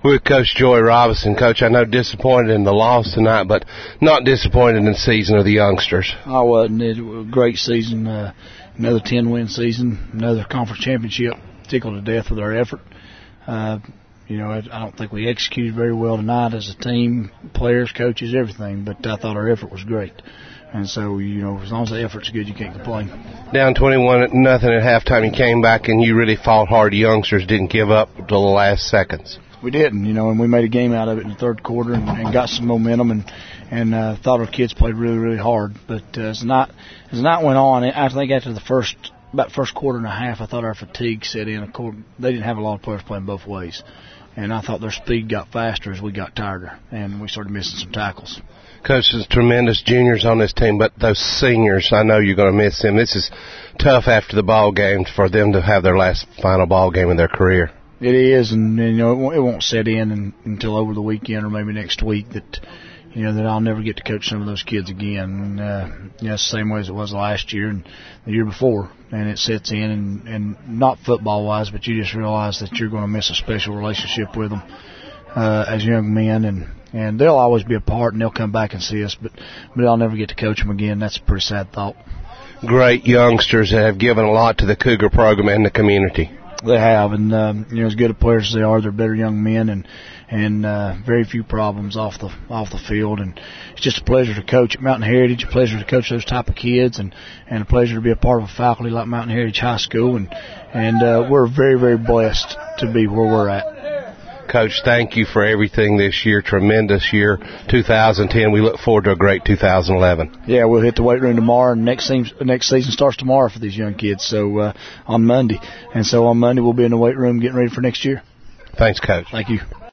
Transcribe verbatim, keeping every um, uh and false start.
With Coach Joey Robinson. Coach, I know disappointed in the loss tonight, but not disappointed in the season of the youngsters. I wasn't. It was a great season. Uh, another ten-win season, another conference championship. Tickled to death with our effort. Uh, you know, I, I don't think we executed very well tonight as a team, players, coaches, everything, but I thought our effort was great. And so, you know, as long as the effort's good, you can't complain. Down twenty-one nothing at halftime, you came back and you really fought hard. The youngsters didn't give up until the last seconds. We didn't, you know, and we made a game out of it in the third quarter and, and got some momentum and and uh, thought our kids played really, really hard. But uh, as the night as the night went on, I think after the first about first quarter and a half, I thought our fatigue set in. Of course, they didn't have a lot of players playing both ways, and I thought their speed got faster as we got tireder, and we started missing some tackles. Coach, there's tremendous juniors on this team, but those seniors, I know you're going to miss them. This is tough after the ball games for them to have their last final ball game of their career. It is, and, and you know, it won't, it won't set in and, until over the weekend or maybe next week that, you know, that I'll never get to coach some of those kids again. And, uh, you know, it's the same way as it was last year and the year before. And it sets in, and, and not football-wise, but you just realize that you're going to miss a special relationship with them uh, as young men. And, and they'll always be a part, and they'll come back and see us, but, but I'll never get to coach them again. That's a pretty sad thought. Great youngsters that have given a lot to the Cougar program and the community. They have, and um, you know, as good of players as they are, they're better young men, and and uh, very few problems off the off the field. And it's just a pleasure to coach at Mountain Heritage, a pleasure to coach those type of kids, and, and a pleasure to be a part of a faculty like Mountain Heritage High School. And and uh, we're very, very blessed to be where we're at. Coach, thank you for everything this year. Tremendous year, two thousand ten. We look forward to a great two thousand eleven. Yeah, we'll hit the weight room tomorrow, and next season, next season starts tomorrow for these young kids, so uh, on Monday. And so on Monday, we'll be in the weight room getting ready for next year. Thanks, Coach. Thank you.